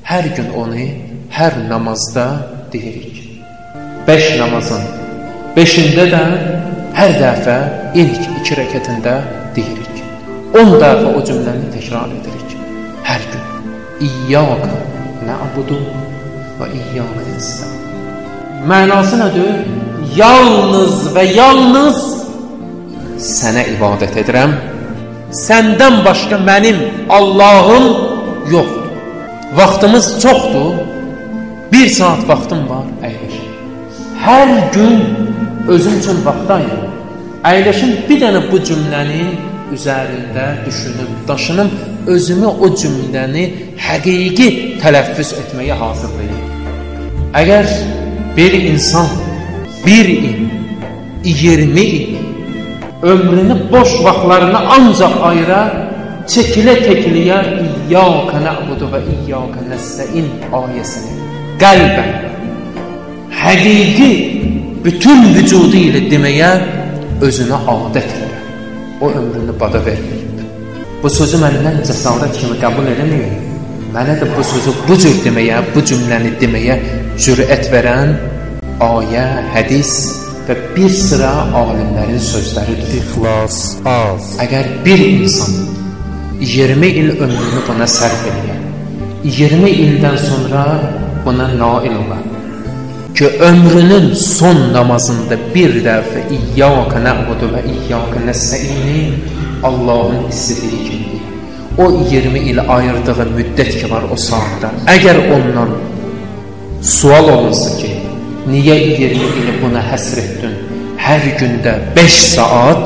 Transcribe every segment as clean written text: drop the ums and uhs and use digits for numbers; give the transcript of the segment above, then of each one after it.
hər gün onu hər namazda deyirik. 5 namazın 5-ində də hər dəfə ilk 2 rəkətində deyirik. 10 dəfə o cümləni təkrar edirik. Hər gün. İyyaka na'budu və iyyaka nesta'in. Mənası nədir? Yalnız və yalnız sənə ibadət edirəm. Səndən başqa mənim Allahım yoxdur. Vaxtımız çoxdur. 1 saat vaxtım var, əyləşin. Hər gün özüm üçün vaxt ayırım. Əyləşin, bir dənə bu cümlənin üzərində düşünüm, daşınım, özümü o cümləni həqiqi tələffüz etməyə hazırlayım. Əgər bir insan 1 il, 20 il ömrünü boş vaxtlarını ancaq ayıra, çəkilə-təkiliyə İyyaka na'budu və iyyaka nesta'in ayəsini qəlbən, həqiqi bütün vücudu ilə deməyə özünə adət edir. O ömrünü bada verməyib. Bu sözü məndən cəsarət kimi qəbul edəməyib. Mənə də bu sözü bu cür deməyə, bu cümləni deməyə cürət verən ayə, hədis və bir sıra alimlərin sözləridir. İxlas az. Əgər bir insan 20 il ömrünü buna sərf edir, 20 ildən sonra buna nail olar ki, ömrünün son namazında bir dəfə İyyaka na'budu və iyyaka nesta'ini Allahın istədiyi kimi, o 20 il ayırdığı müddət ki var o saatda, əgər ondan sual olunsa ki, niyə 20 ili buna həsr etdin? Hər gündə 5 saat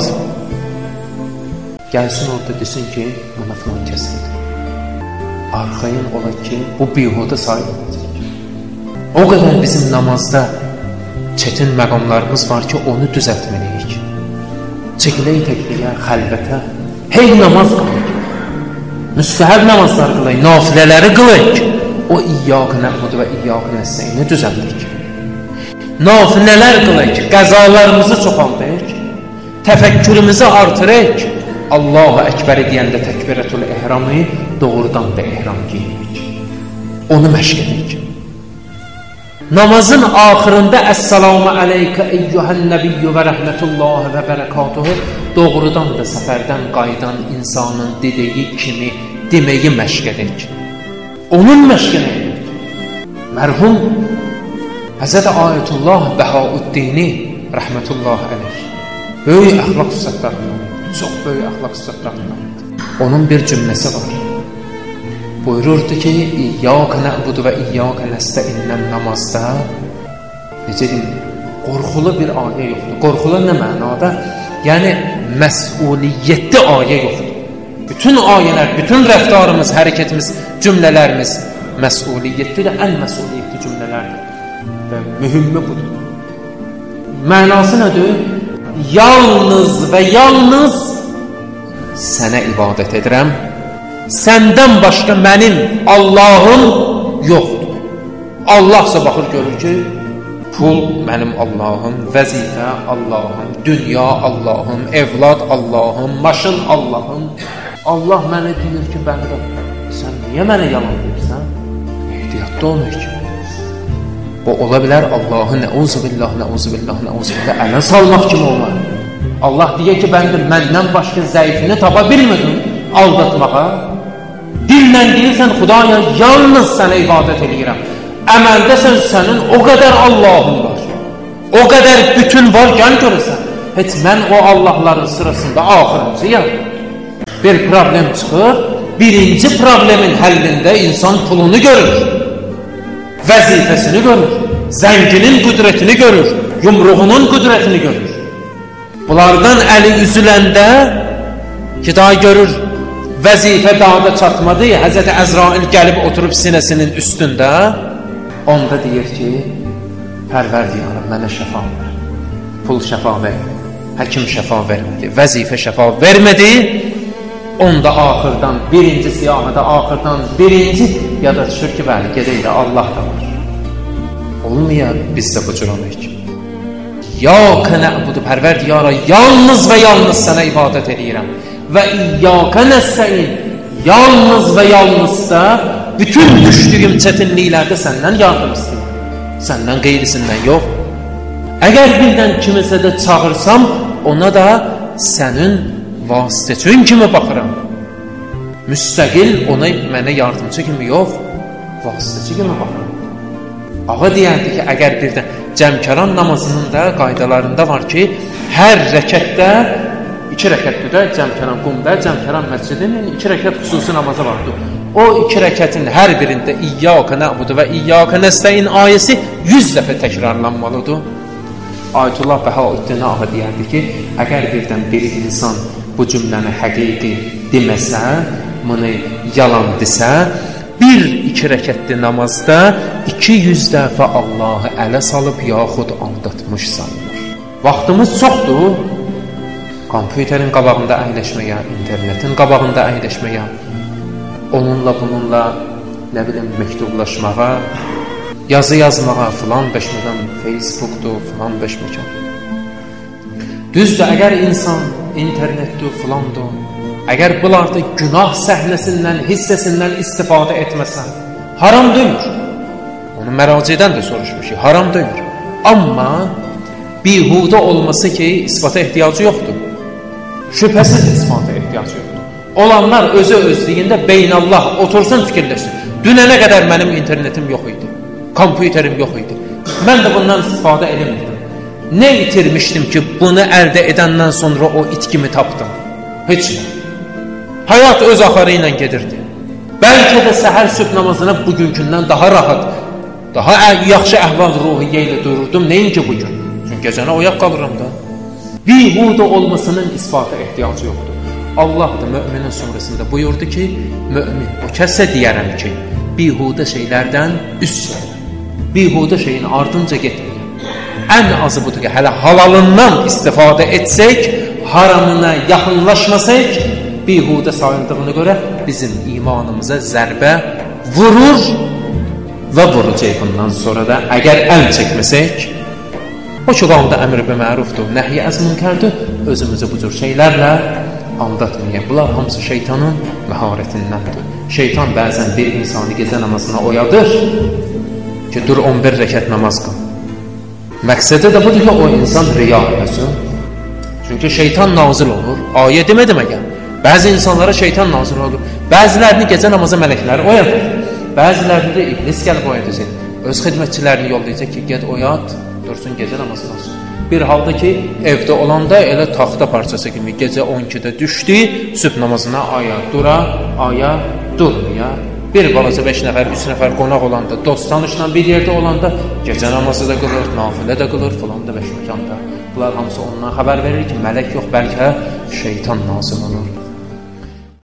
gəlsin orada desin ki, buna filan kəsdir. Arxayın ola ki, bu bihuda sayı olacaq. O qədər bizim namazda çətin məqamlarımız var ki, onu düzəltməliyik. Çəkilə-təkliyə, xəlvətə, hey namaz qılıq, müstəhəb namazlar qılıq, nafilələri qılıq, o İyyaka na'budu və iyyaka nesta'ini düzəltdik. Nafilələr qılıq, qəzalarımızı çoxaldıq, təfəkkürümüzü artırıq, Allahu Əkbər deyəndə təkbirətül ehramı doğrudan da ehram giyirik. Onu məşq edirik. Namazın axırında Əssalamu aleykə eyyuhən nəbiyyü və rəhmətullahi və bərəkatuhu doğrudan da səfərdən qaydan insanın dediyi kimi deməyi məşq edirik. Onun məşqini edirik. Mərhum Həzrət Ayətullah Bəhaüddini rəhmətullahi aleyh böyük əxlaq üstadlarından, çox böyük əxlaq üstadlarından. Onun bir cümləsi var. Buyururdu ki, İyyaka na'budu və iyyaka nesta'inlə namazda, necə deyim, qorxulu bir ayə yoxdur. Qorxulu nə mənada? Yəni, məsuliyyətli ayə yoxdur. Bütün ayələr, bütün rəftarımız, hərəkətimiz, cümlələrimiz məsuliyyətli də ən məsuliyyətli cümlələrdir. Və mühümmi budur. Mənası nədir? Yalnız və yalnız sənə ibadət edirəm. Səndən başqa mənim Allahım yoxdur. Allahsa baxır görür ki, pul mənim Allahım, vəzifə Allahım, dünya Allahım, evlad Allahım, maşın Allahım. Allah mənə deyir ki, bəndə, sən niyə mənə yalan deyirsən? Ehtiyatda olmur ki. Bu ola bilər Allahı nəuzubillah, nəuzubillah, nəuzubillah ələ salmaq kimi olar. Allah deyir ki, bəndə məndən başqa zəifini tapa bilmədim aldatmağa. Dillə deyirsən, Xudaya yalnız sənə ibadət edirəm. Əməldəsən sənin o qədər Allahın var. O qədər bütün var, gəl görürsən. Heç mən o Allahların sırasında axırıncıyam. Bir problem çıxır, birinci problemin həllində insan pulunu görür, vəzifəsini görür, zənginin qüdrətini görür, yumruğunun qüdrətini görür. Bunlardan əli üzüləndə ki, daha görür, vəzifə dağda çatmadı, Həzrəti Əzrail gəlib oturub sinəsinin üstündə, onda deyir ki, Pərverdiyarım, mənə şəfa ver. Pul şəfa vermədi, həkim şəfa vermədi, vəzifə şəfa vermədi. Onda axırdan, birinci siyahıda axırdan, birinci yada düşür ki, bəli, gedəylə Allah da var. Olmayaq, biz də bu cür olmayıq. İyyaka na'budu, Pərverdiyara, yalnız və yalnız sənə ibadət edirəm. Və iyyaka nesta'in, yalnız və yalnız da bütün düşdüyüm çətinliklərdə səndən yardım istəyirəm. Səndən qeyrisindən yox. Əgər birdən kimisə də çağırsam, ona da sənin vasitəçin kimi baxıram. Müstəqil ona mənə yardımcı kimi yox, vasitəçi kimi baxıram. Ağa deyərdi ki, əgər birdən cəmkəran namazının da qaydalarında var ki, hər rəkətdə 2 rəkətdir də cəmkəran qumda, cəmkəran məscidinin 2 rəkət xüsusi namazı vardır. O 2 rəkətin hər birində İyyaka na'budu və İyyaka nəstəin ayəsi 100 dəfə təkrarlanmalıdır. Ayətullah Bəhaüddin ağa deyərdi ki, əgər birdən bir insan bu cümləni həqiqi deməsə, bunu yalan desə, 1-2 rəkətli namazda 200 dəfə Allahı ələ salıb yaxud aldatmış sayılır. Vaxtımız çoxdur. Kompüterin qabağında əyləşməyə, internetin qabağında əyləşməyə, onunla bununla, nə bilim, məktublaşmağa, yazı yazmağa, filan beşmədən, Facebookdur, filan beşməkan. Düzdür, əgər insan internetdir, filandır, əgər bunlarda günah səhnəsindən, hissəsindən istifadə etməsə, haram deyil. Onu məracədən də soruşmuşuq, haram deyil. Amma bihudə olması ki, isbata ehtiyacı yoxdur. Şübhəsiz isbata ehtiyacı yoxdur. Olanlar özlüyündə beynəllah otursun fikirləşsin. Dünənə qədər mənim internetim yox idi, kompüterim yox idi. Mən də bundan istifadə eləmirdim. Nə itirmişdim ki, bunu əldə edəndən sonra o itkimi tapdım? Heç nə. Həyat öz axarı ilə gedirdi. Bəlkə də səhər sübh namazına bugünkündən daha rahat, daha yaxşı əhval-ruhiyyə ilə dururdum. Nəinki bugün? Çünki gecəni oyaq qalıram da. Bihudə olmasının isbata ehtiyacı yoxdur. Allah da müminin surəsində buyurdu ki, mümin o kəsə deyərəm ki, bihudə şeylərdən üst çəkir. Bihudə şeyin ardınca getmir. Ən azı budur ki, hələ halalından istifadə etsək, haramına yaxınlaşmasaq, bihudə sayıldığına görə bizim imanımıza zərbə vurur və vuracaq bundan sonra da əgər əl çəkməsək, o ki, qalda əmr və mərufdur, nəhyi əz münkərdir, özümüzü bu cür şeylərlə aldatmayaq. Bunlar hamısı şeytanın məharətindəndir. Şeytan bəzən bir insanı gecə namazına oyadır ki, dur 11 rəkət namaz qıl. Məqsədi də budur ki, o insan riya eləsin. Çünki şeytan nazil olur. Ayə demədim əgər. Bəzi insanlara şeytan nazil olur. Bəzilərini gecə namaza mələkləri oyadır. Bəzilərini də iblis gəlib oyadacaq. Öz xidmətçilərini yollayacaq ki, get oyad, dursun gecə namazı olsun. Bir halda ki, evdə olanda elə taxta parçası kimi gecə 12-də düşdü, sübh namazına aya dura, aya durmaya. Bir balaca 5 nəfər, 3 nəfər qonaq olanda, dost tanışla bir yerdə olanda gecə namazı da qılır, nafilə də qılır, filan da beş məkanda. Bunlar hamısı ondan xəbər verir ki, mələk yox, bəlkə şeytan nazil olur.